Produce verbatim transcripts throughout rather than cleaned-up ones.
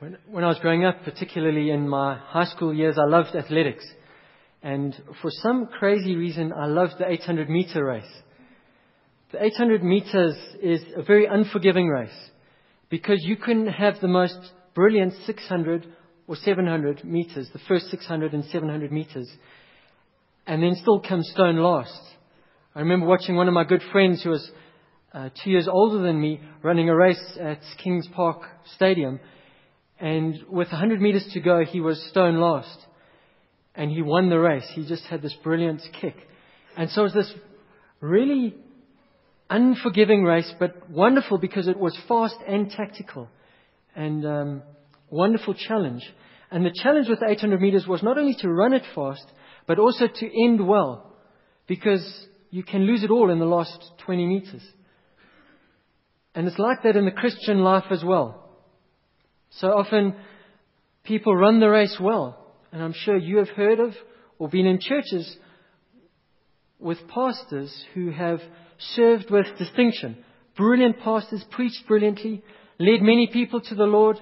When, when I was growing up, particularly in my high school years, I loved athletics. And for some crazy reason, I loved the eight hundred meter race. The eight hundred meters is a very unforgiving race because you can have the most brilliant six hundred or seven hundred meters, the first six hundred and seven hundred meters, and then still come stone last. I remember watching one of my good friends who was uh, two years older than me running a race at Kings Park Stadium. And with one hundred meters to go, he was stone last. And he won the race. He just had this brilliant kick. And so it was this really unforgiving race, but wonderful because it was fast and tactical. And um, wonderful challenge. And the challenge with the eight hundred meters was not only to run it fast, but also to end well. Because you can lose it all in the last twenty meters. And it's like that in the Christian life as well. So often people run the race well. And I'm sure you have heard of or been in churches with pastors who have served with distinction. Brilliant pastors, preached brilliantly, led many people to the Lord.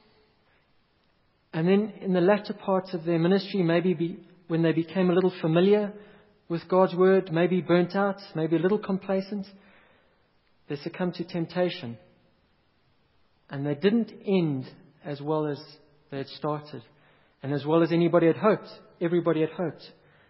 And then in the latter parts of their ministry, maybe be, when they became a little familiar with God's word, maybe burnt out, maybe a little complacent, they succumbed to temptation. And they didn't end as well as they had started. And as well as anybody had hoped. Everybody had hoped.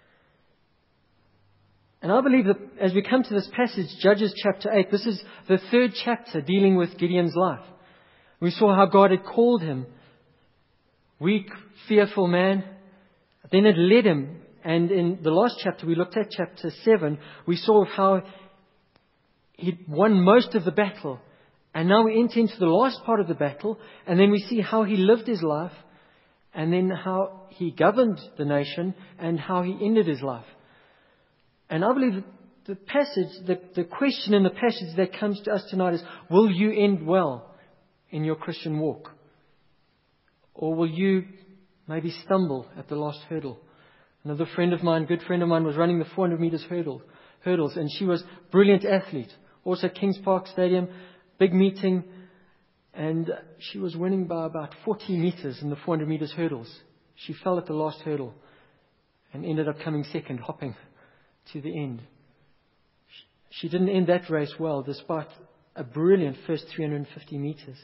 And I believe that as we come to this passage, Judges chapter eight, this is the third chapter dealing with Gideon's life. We saw how God had called him. Weak, fearful man. Then it led him. And in the last chapter, we looked at chapter seven, we saw how he'd won most of the battle. And now we enter into the last part of the battle, and then we see how he lived his life, and then how he governed the nation, and how he ended his life. And I believe the passage, the, the question in the passage that comes to us tonight is, will you end well in your Christian walk? Or will you maybe stumble at the last hurdle? Another friend of mine, good friend of mine, was running the four hundred meters hurdle, hurdles, and she was a brilliant athlete. Also at Kings Park Stadium. Big meeting, and she was winning by about forty meters in the four hundred meters hurdles. She fell at the last hurdle and ended up coming second, hopping to the end. She didn't end that race well, despite a brilliant first three hundred fifty meters.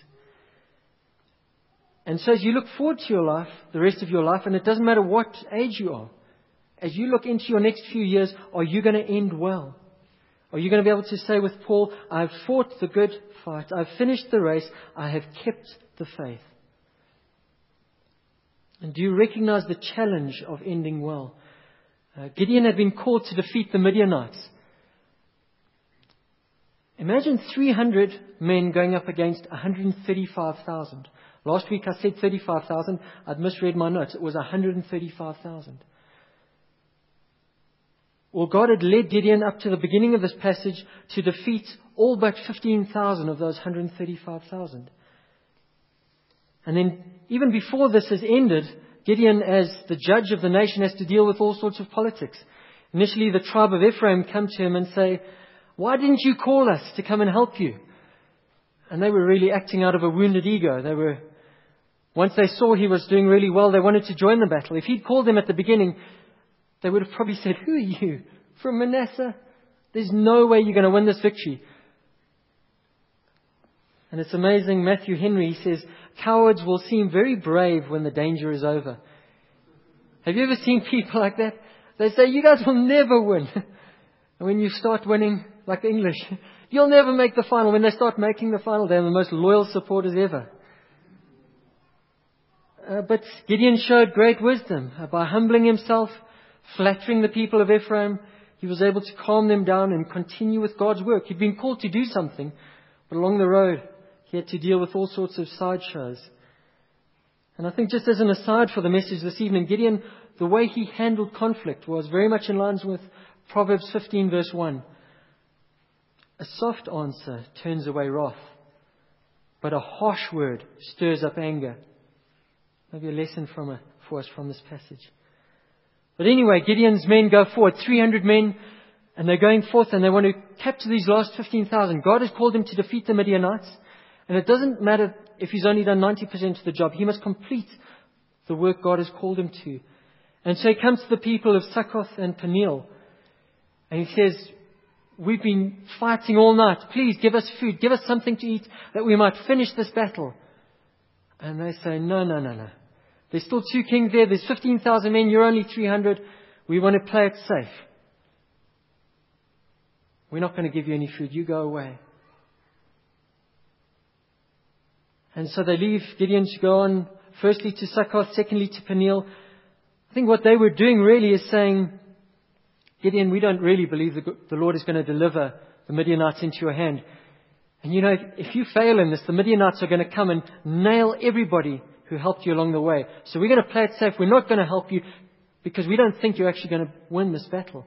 And so as you look forward to your life, the rest of your life, and it doesn't matter what age you are, as you look into your next few years, are you going to end well? Are you going to be able to say with Paul, I've fought the good fight, I've finished the race, I have kept the faith? And do you recognize the challenge of ending well? Uh, Gideon had been called to defeat the Midianites. Imagine three hundred men going up against one hundred thirty-five thousand. Last week I said thirty-five thousand. I'd misread my notes. It was one hundred thirty-five thousand. Well, God had led Gideon up to the beginning of this passage to defeat all but fifteen thousand of those one hundred thirty-five thousand. And then even before this has ended, Gideon, as the judge of the nation, has to deal with all sorts of politics. Initially, the tribe of Ephraim come to him and say, why didn't you call us to come and help you? And they were really acting out of a wounded ego. They were, once they saw he was doing really well, they wanted to join the battle. If he'd called them at the beginning, they would have probably said, who are you? From Manasseh? There's no way you're going to win this victory. And it's amazing, Matthew Henry says, cowards will seem very brave when the danger is over. Have you ever seen people like that? They say, you guys will never win. And when you start winning, like the English, you'll never make the final. When they start making the final, they're the most loyal supporters ever. Uh, but Gideon showed great wisdom uh, by humbling himself, flattering the people of Ephraim. He was able to calm them down and continue with God's work. He'd been called to do something, but along the road, he had to deal with all sorts of sideshows. And I think just as an aside for the message this evening, Gideon, the way he handled conflict was very much in line with Proverbs fifteen verse one. A soft answer turns away wrath, but a harsh word stirs up anger. Maybe a lesson from a, for us from this passage. But anyway, Gideon's men go forward, three hundred men, and they're going forth and they want to capture these last fifteen thousand. God has called them to defeat the Midianites. And it doesn't matter if he's only done ninety percent of the job. He must complete the work God has called him to. And so he comes to the people of Succoth and Peniel. And he says, we've been fighting all night. Please give us food. Give us something to eat that we might finish this battle. And they say, no, no, no, no. There's still two kings there. There's fifteen thousand men. You're only three hundred. We want to play it safe. We're not going to give you any food. You go away. And so they leave Gideon to go on, firstly to Succoth, secondly to Peniel. I think what they were doing really is saying, Gideon, we don't really believe the, the Lord is going to deliver the Midianites into your hand. And you know, if, if you fail in this, the Midianites are going to come and nail everybody who helped you along the way. So we're going to play it safe. We're not going to help you because we don't think you're actually going to win this battle.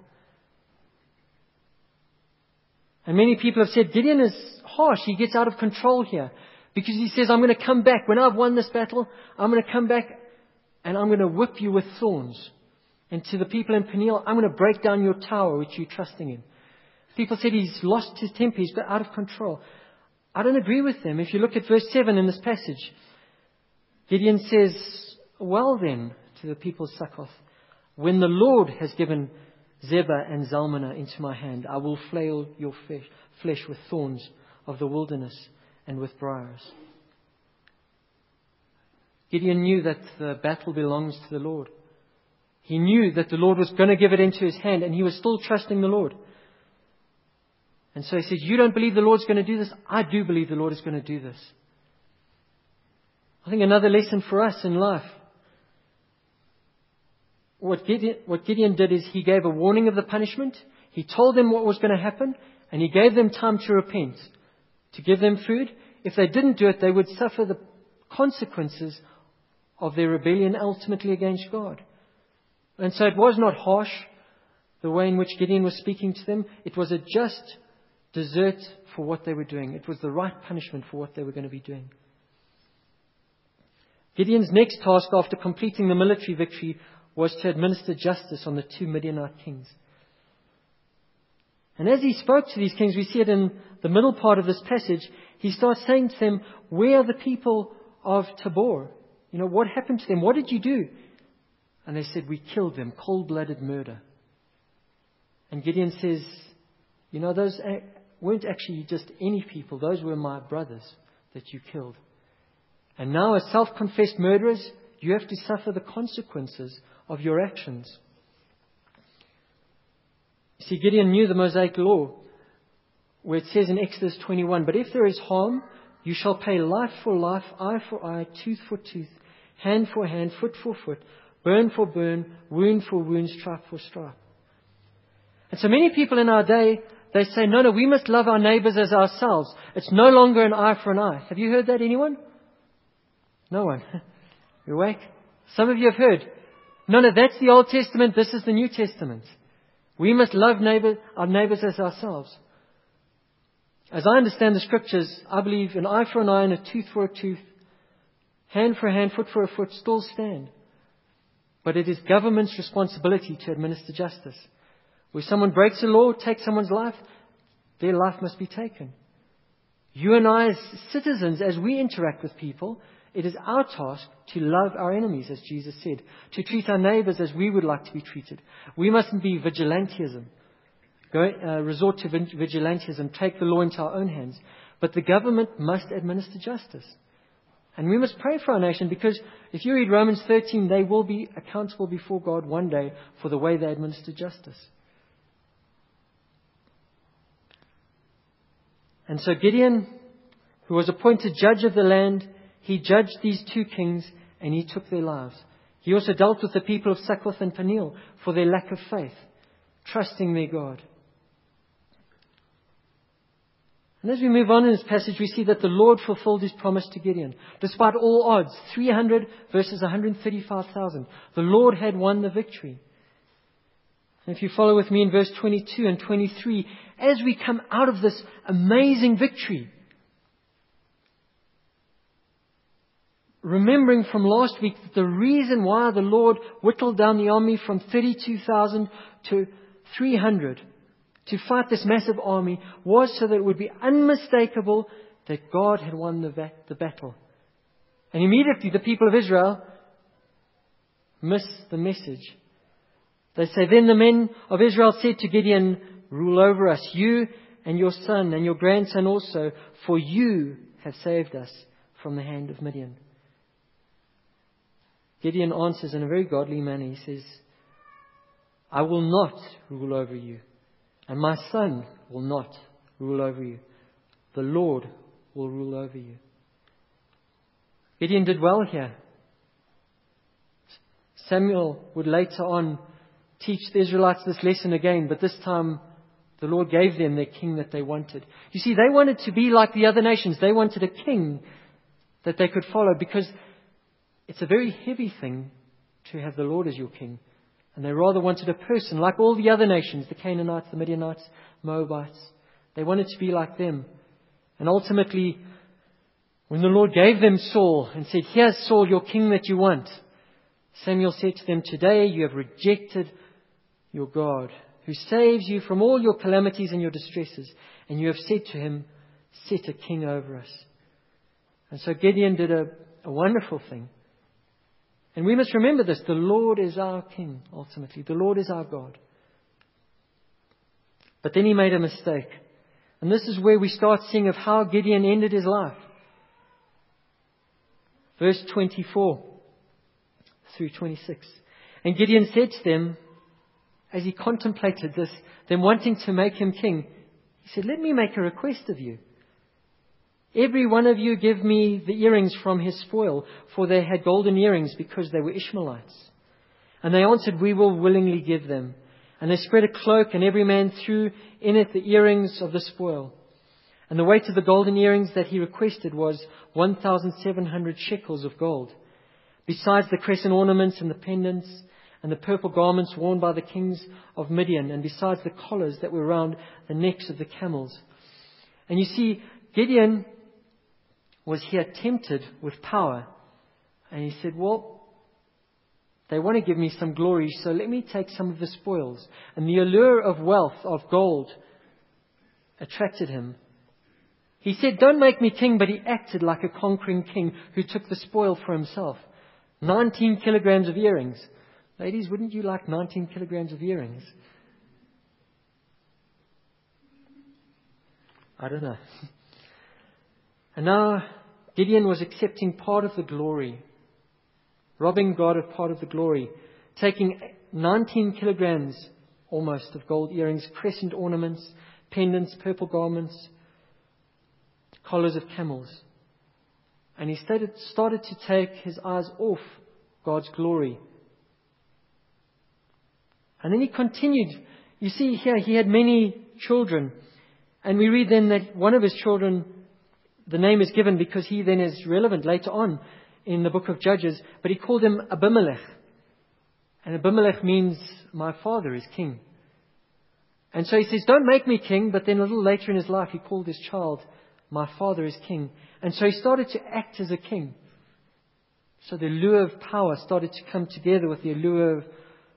And many people have said, Gideon is harsh. He gets out of control here. Because he says, I'm going to come back. When I've won this battle, I'm going to come back and I'm going to whip you with thorns. And to the people in Peniel, I'm going to break down your tower which you're trusting in. People said he's lost his temper. He's out of control. I don't agree with them. If you look at verse seven in this passage, Gideon says, well then, to the people of Succoth, when the Lord has given Zebah and Zalmunna into my hand, I will flail your flesh, flesh with thorns of the wilderness and with briars. Gideon knew that the battle belongs to the Lord. He knew that the Lord was going to give it into his hand, and he was still trusting the Lord. And so he says, you don't believe the Lord's going to do this? I do believe the Lord is going to do this. I think another lesson for us in life. What Gideon, what Gideon did is he gave a warning of the punishment. He told them what was going to happen, and he gave them time to repent, to give them food. If they didn't do it, they would suffer the consequences of their rebellion ultimately against God. And so it was not harsh, the way in which Gideon was speaking to them. It was a just desert for what they were doing. It was the right punishment for what they were going to be doing. Gideon's next task after completing the military victory was to administer justice on the two Midianite kings. And as he spoke to these kings, we see it in the middle part of this passage, he starts saying to them, where are the people of Tabor? You know, what happened to them? What did you do? And they said, we killed them, cold-blooded murder. And Gideon says, you know, those weren't actually just any people. Those were my brothers that you killed. And now as self-confessed murderers, you have to suffer the consequences of your actions. See, Gideon knew the Mosaic law, where it says in Exodus twenty-one, but if there is harm, you shall pay life for life, eye for eye, tooth for tooth, hand for hand, foot for foot, burn for burn, wound for wound, stripe for stripe. And so many people in our day, they say, no, no, we must love our neighbors as ourselves. It's no longer an eye for an eye. Have you heard that, anyone? No one. You're awake? Some of you have heard. No, no, that's the Old Testament. This is the New Testament. We must love neighbor, our neighbors as ourselves. As I understand the scriptures, I believe an eye for an eye and a tooth for a tooth, hand for a hand, foot for a foot still stand. But it is government's responsibility to administer justice. Where someone breaks a law, takes someone's life, their life must be taken. You and I as citizens, as we interact with people, it is our task to love our enemies, as Jesus said, to treat our neighbors as we would like to be treated. We mustn't be vigilantism, go, uh, resort to vigilantism, take the law into our own hands. But the government must administer justice. And we must pray for our nation, because if you read Romans thirteen, they will be accountable before God one day for the way they administer justice. And so Gideon, who was appointed judge of the land, he judged these two kings and he took their lives. He also dealt with the people of Succoth and Peniel for their lack of faith, trusting their God. And as we move on in this passage, we see that the Lord fulfilled his promise to Gideon. Despite all odds, three hundred versus one hundred thirty-five thousand, the Lord had won the victory. And if you follow with me in verse twenty-two and twenty-three, as we come out of this amazing victory, remembering from last week that the reason why the Lord whittled down the army from thirty-two thousand to three hundred to fight this massive army was so that it would be unmistakable that God had won the, va- the battle. And immediately the people of Israel miss the message. They say, then the men of Israel said to Gideon, rule over us, you and your son and your grandson also, for you have saved us from the hand of Midian. Gideon answers in a very godly manner. He says, I will not rule over you, and my son will not rule over you. The Lord will rule over you. Gideon did well here. Samuel would later on teach the Israelites this lesson again, but this time the Lord gave them their king that they wanted. You see, they wanted to be like the other nations. They wanted a king that they could follow, because it's a very heavy thing to have the Lord as your king. And they rather wanted a person like all the other nations, the Canaanites, the Midianites, Moabites. They wanted to be like them. And ultimately, when the Lord gave them Saul and said, here's Saul, your king that you want, Samuel said to them, today you have rejected your God, who saves you from all your calamities and your distresses. And you have said to him, set a king over us. And so Gideon did a, a wonderful thing. And we must remember this. The Lord is our king, ultimately. The Lord is our God. But then he made a mistake. And this is where we start seeing of how Gideon ended his life. Verse twenty-four through twenty-six. And Gideon said to them, as he contemplated this, them wanting to make him king, he said, let me make a request of you. Every one of you give me the earrings from his spoil, for they had golden earrings because they were Ishmaelites. And they answered, we will willingly give them. And they spread a cloak, and every man threw in it the earrings of the spoil. And the weight of the golden earrings that he requested was one thousand seven hundred shekels of gold, besides the crescent ornaments and the pendants and the purple garments worn by the kings of Midian, and besides the collars that were round the necks of the camels. And you see, Gideon was here tempted with power. And he said, well, they want to give me some glory, so let me take some of the spoils. And the allure of wealth, of gold, attracted him. He said, don't make me king, but he acted like a conquering king who took the spoil for himself. nineteen kilograms of earrings. Ladies, wouldn't you like nineteen kilograms of earrings? I don't know. And now Gideon was accepting part of the glory, robbing God of part of the glory, taking nineteen kilograms almost of gold earrings, crescent ornaments, pendants, purple garments, collars of camels. And he started, started to take his eyes off God's glory. And then he continued. You see here, he had many children. And we read then that one of his children, the name is given because he then is relevant later on in the book of Judges. But he called him Abimelech. And Abimelech means, my father is king. And so he says, don't make me king. But then a little later in his life, he called his child, my father is king. And so he started to act as a king. So the allure of power started to come together with the allure of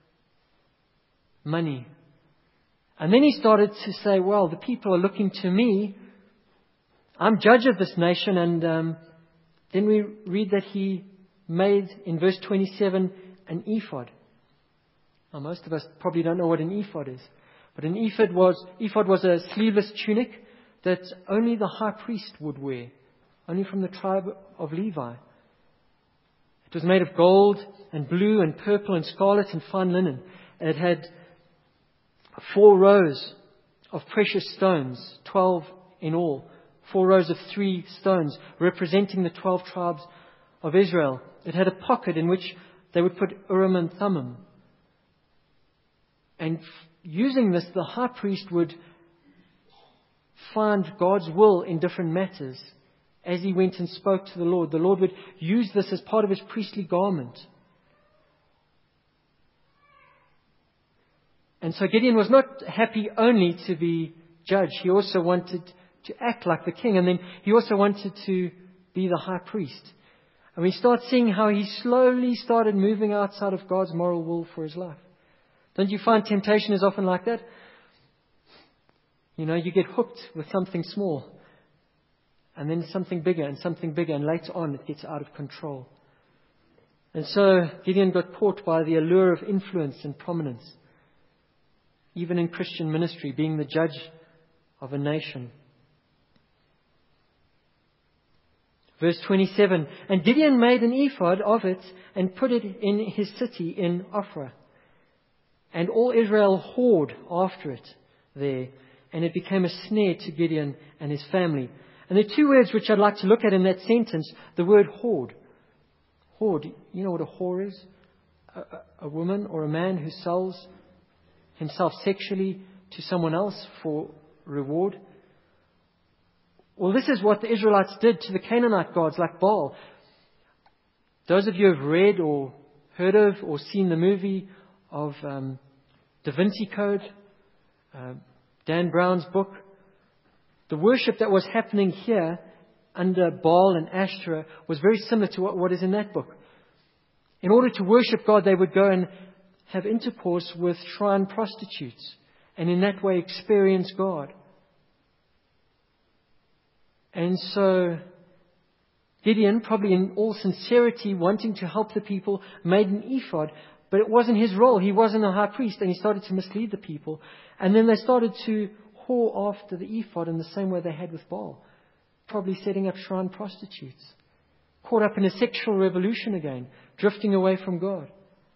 money. And then he started to say, well, the people are looking to me. I'm judge of this nation. And um, then we read that he made, in verse twenty-seven, an ephod. Now, most of us probably don't know what an ephod is. But an ephod was, ephod was a sleeveless tunic that only the high priest would wear, only from the tribe of Levi. It was made of gold and blue and purple and scarlet and fine linen. It had four rows of precious stones, twelve in all. Four rows of three stones representing the twelve tribes of Israel. It had a pocket in which they would put Urim and Thummim. And using this, the high priest would find God's will in different matters. As he went and spoke to the Lord, the Lord would use this as part of his priestly garment. And so Gideon was not happy only to be judge. He also wanted to act like the king. And then he also wanted to be the high priest. And we start seeing how he slowly started moving outside of God's moral will for his life. Don't you find temptation is often like that? You know, you get hooked with something small. And then something bigger and something bigger, and later on it gets out of control. And so Gideon got caught by the allure of influence and prominence, even in Christian ministry, being the judge of a nation. Verse twenty-seven, and Gideon made an ephod of it and put it in his city in Ophrah. And all Israel whored after it there, and it became a snare to Gideon and his family. And there are two words which I'd like to look at in that sentence. The word whored. Whored, you know what a whore is? A, a, a woman or a man who sells himself sexually to someone else for reward. Well, this is what the Israelites did to the Canaanite gods like Baal. Those of you who have read or heard of or seen the movie of um, Da Vinci Code, uh, Dan Brown's book, the worship that was happening here under Baal and Ashtoreth was very similar to what, what is in that book. In order to worship God, they would go and have intercourse with shrine prostitutes, and in that way experience God. And so Gideon, probably in all sincerity, wanting to help the people, made an ephod, but it wasn't his role. He wasn't a high priest, and he started to mislead the people. And then they started to whore after the ephod in the same way they had with Baal, probably setting up shrine prostitutes, caught up in a sexual revolution again, drifting away from God.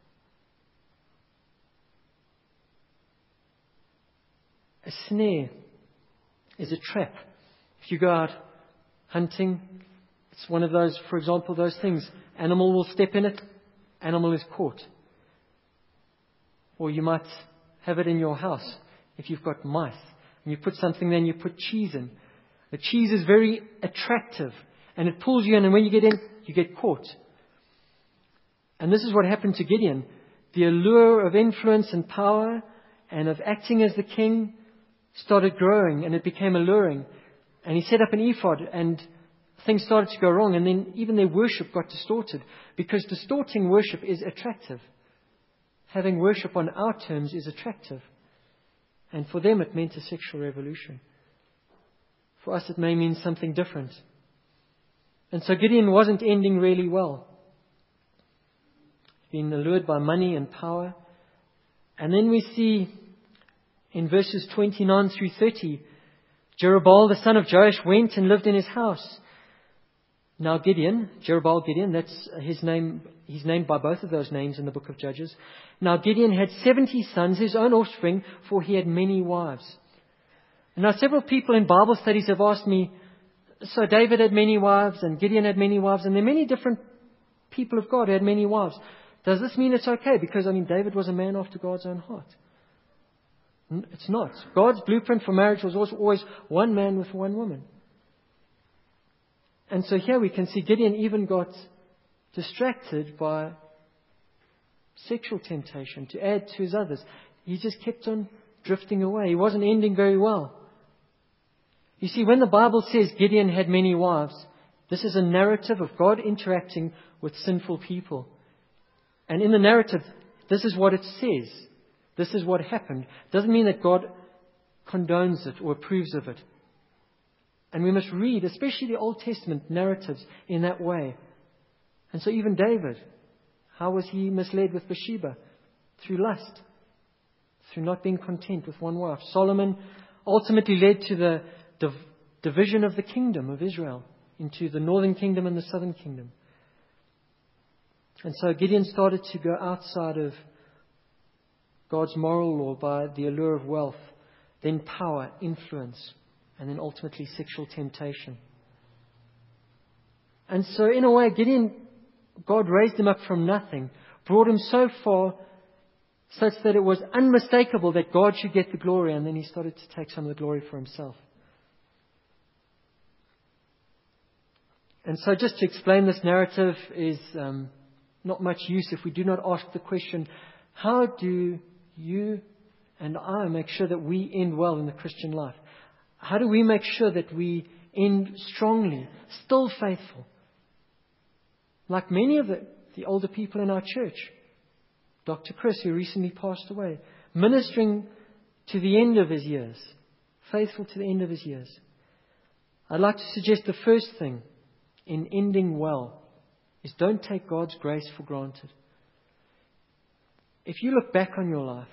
A snare is a trap. If you go out hunting, it's one of those, for example, those things. Animal will step in it, animal is caught. Or you might have it in your house if you've got mice. And you put something there and you put cheese in. The cheese is very attractive and it pulls you in, and when you get in, you get caught. And this is what happened to Gideon. The allure of influence and power and of acting as the king started growing, and it became alluring. And he set up an ephod, and things started to go wrong, and then even their worship got distorted, because distorting worship is attractive. Having worship on our terms is attractive. And for them it meant a sexual revolution. For us it may mean something different. And so Gideon wasn't ending really well. Being allured by money and power. And then we see in verses twenty-nine through thirty, Jerubbaal, the son of Joash, went and lived in his house. Now Gideon, Jerubbaal Gideon, that's his name. He's named by both of those names in the book of Judges. Now Gideon had seventy sons, his own offspring, for he had many wives. And now several people in Bible studies have asked me, so David had many wives and Gideon had many wives, and there are many different people of God who had many wives. Does this mean it's okay? Because, I mean, David was a man after God's own heart. It's not. God's blueprint for marriage was always one man with one woman. And so here we can see Gideon even got distracted by sexual temptation to add to his others. He just kept on drifting away. He wasn't ending very well. You see, when the Bible says Gideon had many wives, this is a narrative of God interacting with sinful people. And in the narrative, this is what it says. This is what happened. It doesn't mean that God condones it or approves of it. And we must read, especially the Old Testament narratives, in that way. And so even David, how was he misled with Bathsheba? Through lust. Through not being content with one wife. Solomon ultimately led to the div- division of the kingdom of Israel into the northern kingdom and the southern kingdom. And so Gideon started to go outside of God's moral law by the allure of wealth, then power, influence, and then ultimately sexual temptation. And so in a way, Gideon, God raised him up from nothing, brought him so far such that it was unmistakable that God should get the glory, and then he started to take some of the glory for himself. And so just to explain this narrative is um, not much use if we do not ask the question, how do you and I make sure that we end well in the Christian life? How do we make sure that we end strongly, still faithful? Like many of the, the older people in our church. Doctor Chris, who recently passed away, ministering to the end of his years, faithful to the end of his years. I'd like to suggest the first thing in ending well is don't take God's grace for granted. If you look back on your life,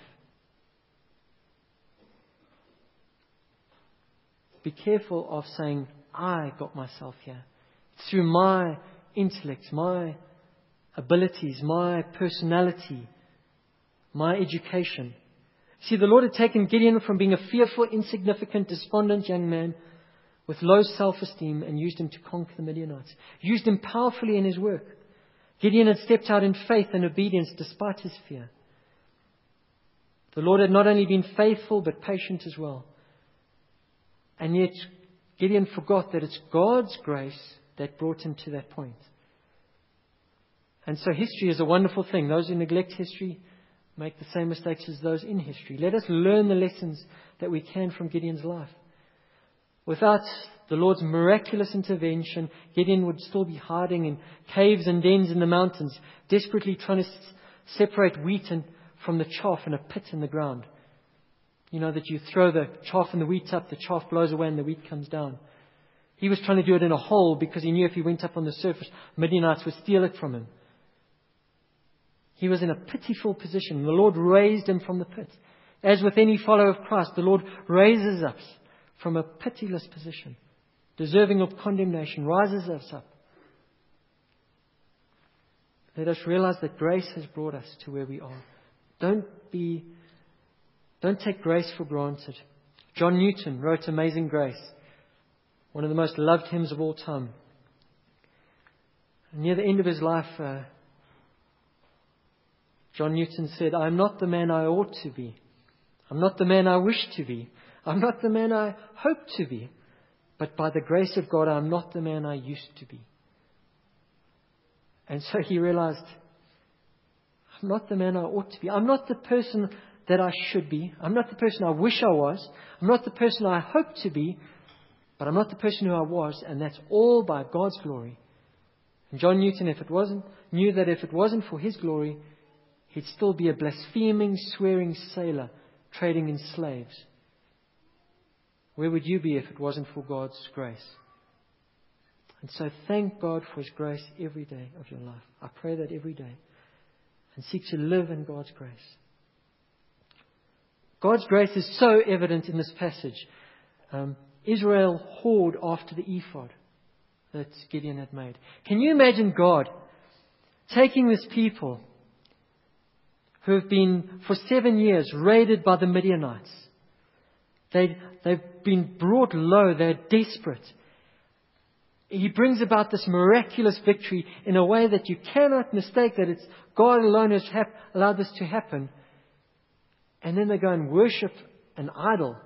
be careful of saying, I got myself here. It's through my intellect, my abilities, my personality, my education. See, the Lord had taken Gideon from being a fearful, insignificant, despondent young man with low self-esteem and used him to conquer the Midianites. Used him powerfully in his work. Gideon had stepped out in faith and obedience despite his fear. The Lord had not only been faithful but patient as well. And yet Gideon forgot that it's God's grace that brought him to that point. And so history is a wonderful thing. Those who neglect history make the same mistakes as those in history. Let us learn the lessons that we can from Gideon's life. Without the Lord's miraculous intervention, Gideon would still be hiding in caves and dens in the mountains, desperately trying to s- separate wheat and, from the chaff in a pit in the ground. You know that you throw the chaff and the wheat up, the chaff blows away and the wheat comes down. He was trying to do it in a hole because he knew if he went up on the surface, Midianites would steal it from him. He was in a pitiful position. The Lord raised him from the pit. As with any follower of Christ, the Lord raises us from a pitiless position, deserving of condemnation, rises us up. Let us realize that grace has brought us to where we are. Don't be, don't take grace for granted. John Newton wrote Amazing Grace, one of the most loved hymns of all time. And near the end of his life, uh, John Newton said, I'm not the man I ought to be. I'm not the man I wish to be. I'm not the man I hope to be. But by the grace of God, I'm not the man I used to be. And so he realized, I'm not the man I ought to be. I'm not the person that I should be. I'm not the person I wish I was. I'm not the person I hope to be. But I'm not the person who I was. And that's all by God's glory. And John Newton, if it wasn't, knew that if it wasn't for his glory, he'd still be a blaspheming, swearing sailor trading in slaves. Where would you be if it wasn't for God's grace? And so thank God for His grace every day of your life. I pray that every day. And seek to live in God's grace. God's grace is so evident in this passage. Um, Israel whored after the ephod that Gideon had made. Can you imagine God taking this people who have been for seven years raided by the Midianites? They, they've been brought low. They're desperate. He brings about this miraculous victory in a way that you cannot mistake that it's God alone who has hap- allowed this to happen. And then they go and worship an idol.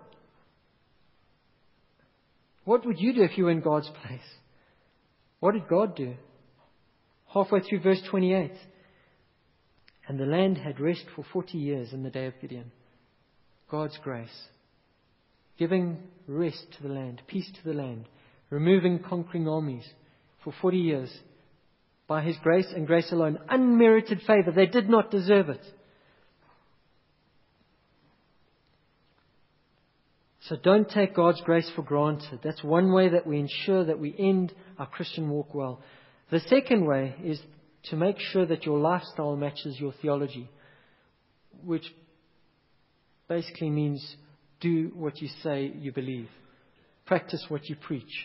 What would you do if you were in God's place? What did God do? Halfway through verse twenty-eight. And the land had rest for forty years in the day of Gideon. God's grace. Giving rest to the land, peace to the land, removing conquering armies for forty years by His grace and grace alone. Unmerited favor. They did not deserve it. So don't take God's grace for granted. That's one way that we ensure that we end our Christian walk well. The second way is to make sure that your lifestyle matches your theology, which basically means do what you say you believe. Practice what you preach.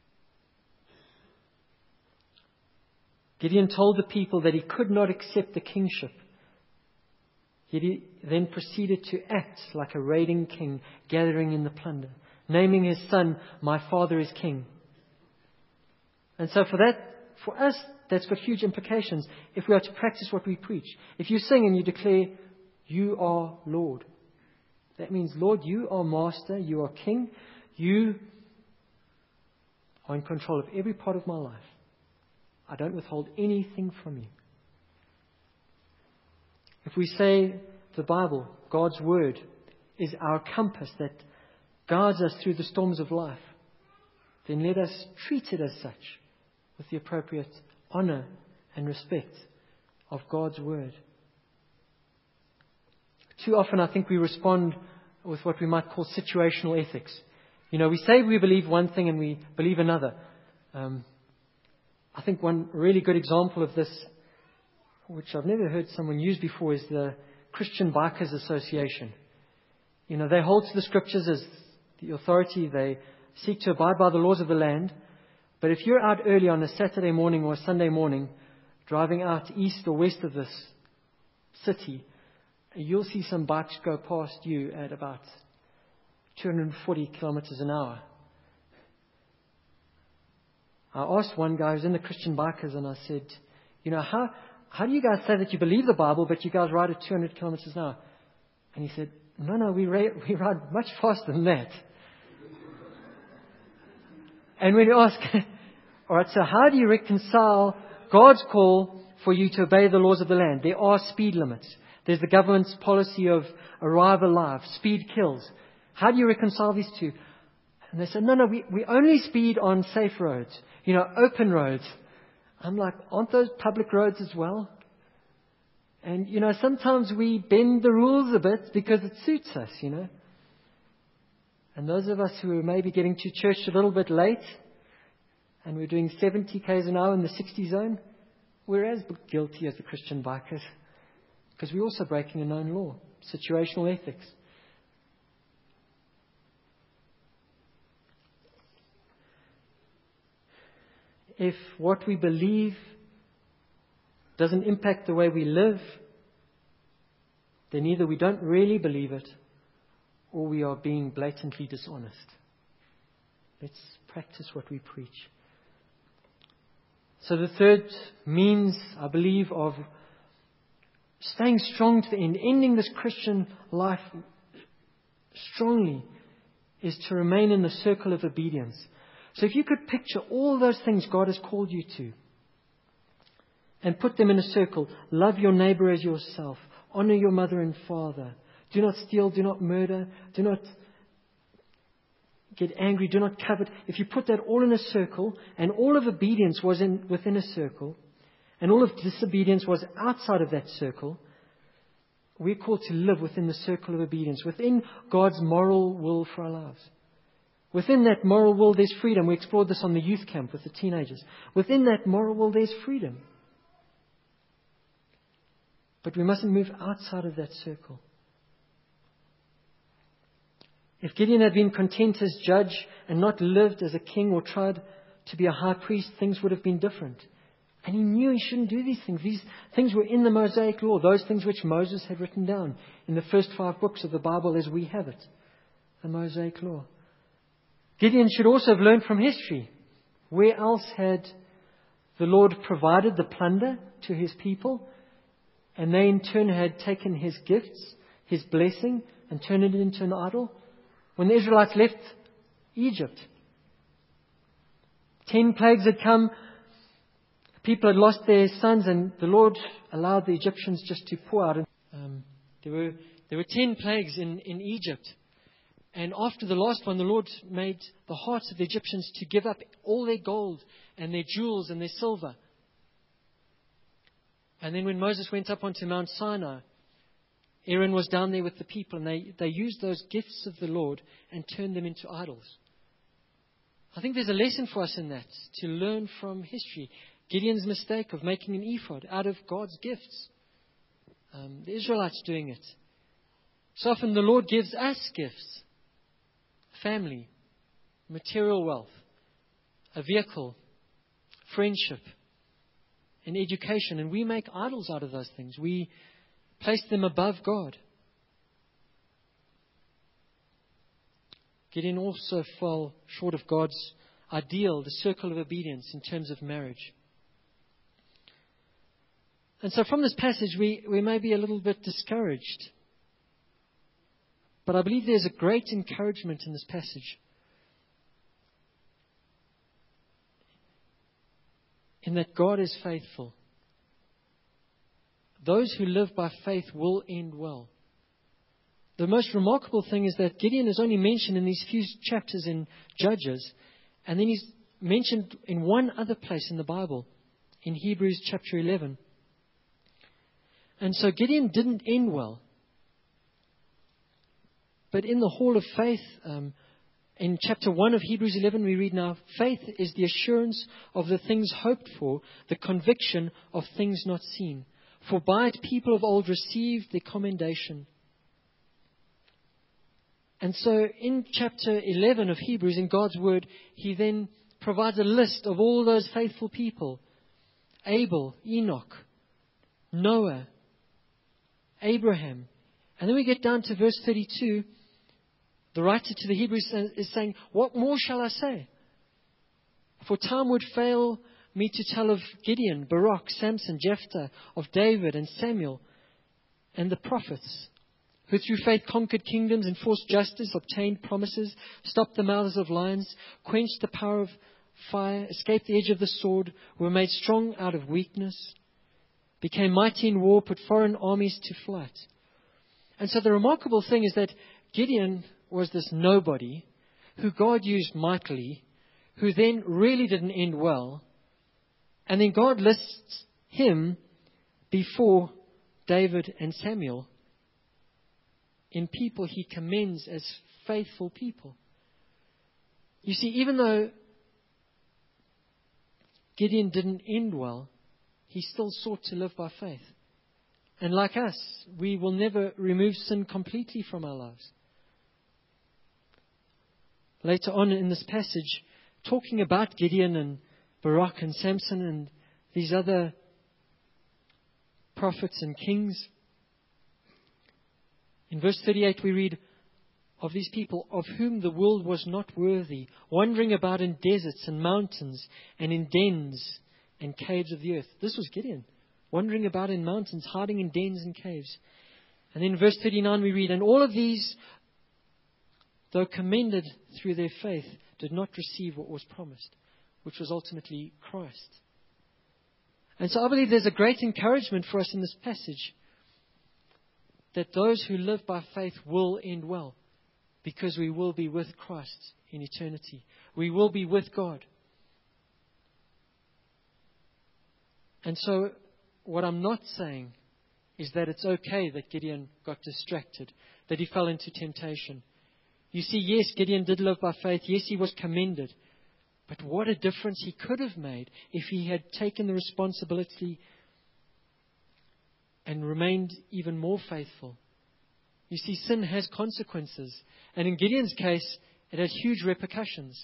Gideon told the people that he could not accept the kingship. He then proceeded to act like a raiding king, gathering in the plunder, naming his son, "My father is king." And so for that, for us, that's got huge implications if we are to practice what we preach. If you sing and you declare, "You are Lord," that means, Lord, you are master, you are king, you are in control of every part of my life. I don't withhold anything from you. If we say the Bible, God's Word, is our compass that guides us through the storms of life, then let us treat it as such with the appropriate honor and respect of God's Word. Too often I think we respond with what we might call situational ethics. You know, we say we believe one thing and we believe another. Um, I think one really good example of this, which I've never heard someone use before, is the Christian Bikers Association. You know, they hold to the Scriptures as the authority. They seek to abide by the laws of the land. But if you're out early on a Saturday morning or a Sunday morning, driving out east or west of this city, you'll see some bikes go past you at about two hundred forty kilometers an hour. I asked one guy who's in the Christian Bikers, and I said, you know, how how do you guys say that you believe the Bible, but you guys ride at two hundred kilometers an hour? And he said, no, no, we, ra- we ride much faster than that. And when you ask, all right, so how do you reconcile God's call for you to obey the laws of the land? There are speed limits. There's the government's policy of arrive alive, speed kills. How do you reconcile these two? And they said, no, no, we, we only speed on safe roads, you know, open roads. I'm like, aren't those public roads as well? And, you know, sometimes we bend the rules a bit because it suits us, you know. And those of us who are maybe getting to church a little bit late and we're doing seventy kays an hour in the sixty zone, we're as guilty as the Christian bikers because we're also breaking a known law, situational ethics. If what we believe doesn't impact the way we live, then either we don't really believe it or we are being blatantly dishonest. Let's practice what we preach. So the third means, I believe, of staying strong to the end, ending this Christian life strongly, is to remain in the circle of obedience. So if you could picture all those things God has called you to and put them in a circle. Love your neighbor as yourself. Honor your mother and father. Do not steal. Do not murder. Do not get angry. Do not covet. If you put that all in a circle, and all of obedience was in within a circle, and all of disobedience was outside of that circle, we're called to live within the circle of obedience, within God's moral will for our lives. Within that moral will, there's freedom. We explored this on the youth camp with the teenagers. Within that moral will, there's freedom. But we mustn't move outside of that circle. If Gideon had been content as judge and not lived as a king or tried to be a high priest, things would have been different. And he knew he shouldn't do these things. These things were in the Mosaic Law, those things which Moses had written down in the first five books of the Bible as we have it, the Mosaic Law. Gideon should also have learned from history. Where else had the Lord provided the plunder to his people, and they in turn had taken his gifts, his blessing, and turned it into an idol? When the Israelites left Egypt, ten plagues had come, people had lost their sons, and the Lord allowed the Egyptians just to pour out. Um, there were there were ten plagues in, in Egypt. And after the last one, the Lord made the hearts of the Egyptians to give up all their gold and their jewels and their silver. And then when Moses went up onto Mount Sinai, Aaron was down there with the people, and they, they used those gifts of the Lord and turned them into idols. I think there's a lesson for us in that, to learn from history. Gideon's mistake of making an ephod out of God's gifts. Um, the Israelites doing it. So often the Lord gives us gifts. Family, material wealth, a vehicle, friendship, and education. And we make idols out of those things. We place them above God. Gideon also fell short of God's ideal, the circle of obedience in terms of marriage. And so from this passage, we, we may be a little bit discouraged. But I believe there's a great encouragement in this passage. In that God is faithful. Those who live by faith will end well. The most remarkable thing is that Gideon is only mentioned in these few chapters in Judges, and then he's mentioned in one other place in the Bible, in Hebrews chapter eleven. And so Gideon didn't end well. But in the hall of faith, um, In chapter one of Hebrews eleven, we read now, faith is the assurance of the things hoped for, the conviction of things not seen. For by it people of old received the commendation. And so in chapter eleven of Hebrews, in God's Word, He then provides a list of all those faithful people. Abel, Enoch, Noah, Abraham. And then we get down to verse thirty-two. The writer to the Hebrews is saying, what more shall I say? For time would fail me to tell of Gideon, Barak, Samson, Jephthah, of David and Samuel, and the prophets, who through faith conquered kingdoms, enforced justice, obtained promises, stopped the mouths of lions, quenched the power of fire, escaped the edge of the sword, were made strong out of weakness, became mighty in war, put foreign armies to flight. And so the remarkable thing is that Gideon was this nobody who God used mightily, who then really didn't end well. And then God lists him before David and Samuel in people He commends as faithful people. You see, even though Gideon didn't end well, he still sought to live by faith. And like us, we will never remove sin completely from our lives. Later on in this passage, talking about Gideon and Barak and Samson and these other prophets and kings, in verse thirty-eight we read of these people of whom the world was not worthy, wandering about in deserts and mountains and in dens and caves of the earth. This was Gideon, wandering about in mountains, hiding in dens and caves. And then in verse thirty-nine we read, and all of these, though commended through their faith, did not receive what was promised, which was ultimately Christ. And so I believe there's a great encouragement for us in this passage, that those who live by faith will end well, because we will be with Christ in eternity. We will be with God. And so what I'm not saying is that it's okay that Gideon got distracted, that he fell into temptation. You see, yes, Gideon did live by faith. Yes, he was commended. But what a difference he could have made if he had taken the responsibility and remained even more faithful. You see, sin has consequences. And in Gideon's case, it had huge repercussions.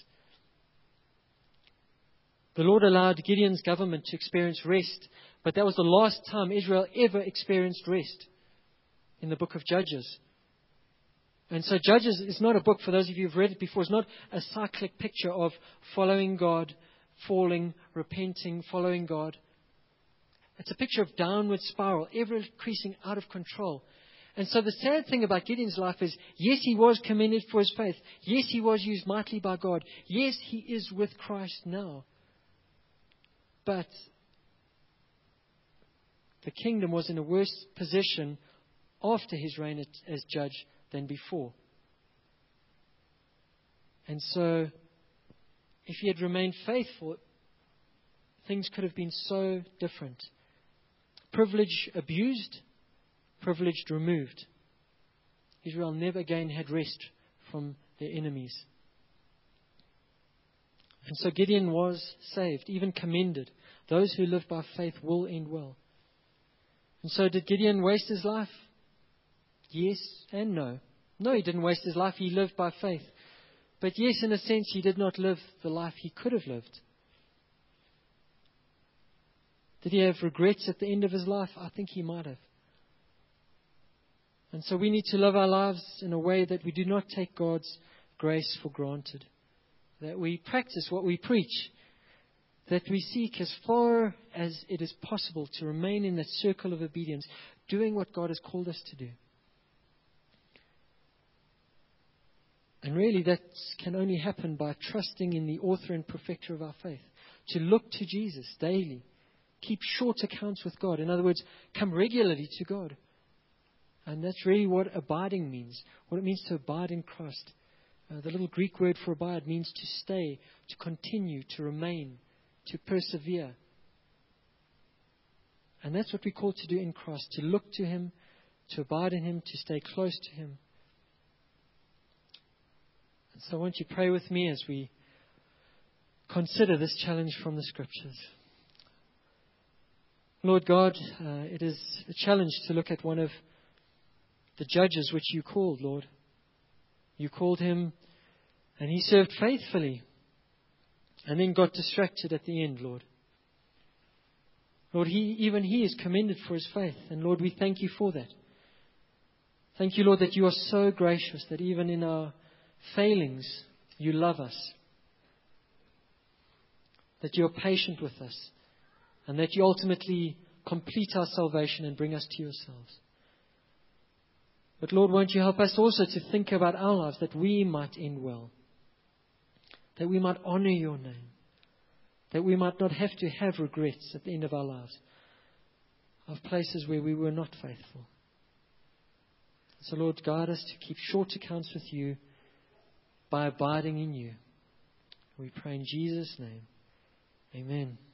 The Lord allowed Gideon's government to experience rest, but that was the last time Israel ever experienced rest in the book of Judges. And so Judges is not a book, for those of you who've read it before, it's not a cyclic picture of following God, falling, repenting, following God. It's a picture of downward spiral, ever increasing out of control. And so the sad thing about Gideon's life is, yes, he was commended for his faith. Yes, he was used mightily by God. Yes, he is with Christ now. But the kingdom was in a worse position after his reign as judge than before. And so, if he had remained faithful, things could have been so different. Privilege abused, privilege removed. Israel never again had rest from their enemies. And so Gideon was saved, even commended. Those who live by faith will end well. And so did Gideon waste his life? Yes and no. No, he didn't waste his life. He lived by faith. But yes, in a sense, he did not live the life he could have lived. Did he have regrets at the end of his life? I think he might have. And so we need to live our lives in a way that we do not take God's grace for granted. That we practice what we preach. That we seek as far as it is possible to remain in that circle of obedience, doing what God has called us to do. And really that can only happen by trusting in the author and perfecter of our faith. To look to Jesus daily. Keep short accounts with God. In other words, come regularly to God. And that's really what abiding means. What it means to abide in Christ. Uh, the little Greek word for abide means to stay, to continue, to remain, to persevere. And that's what we're called to do in Christ. To look to Him, to abide in Him, to stay close to Him. So won't you pray with me as we consider this challenge from the Scriptures? Lord God, uh, it is a challenge to look at one of the judges which you called, Lord. You called him and he served faithfully and then got distracted at the end, Lord. Lord, he, even he is commended for his faith. And Lord, we thank you for that. Thank you, Lord, that you are so gracious that even in our failings, you love us. That you are patient with us. And that you ultimately complete our salvation and bring us to yourselves. But Lord, won't you help us also to think about our lives that we might end well. That we might honor your name. That we might not have to have regrets at the end of our lives of places where we were not faithful. So Lord, guide us to keep short accounts with you by abiding in you. We pray in Jesus' name. Amen.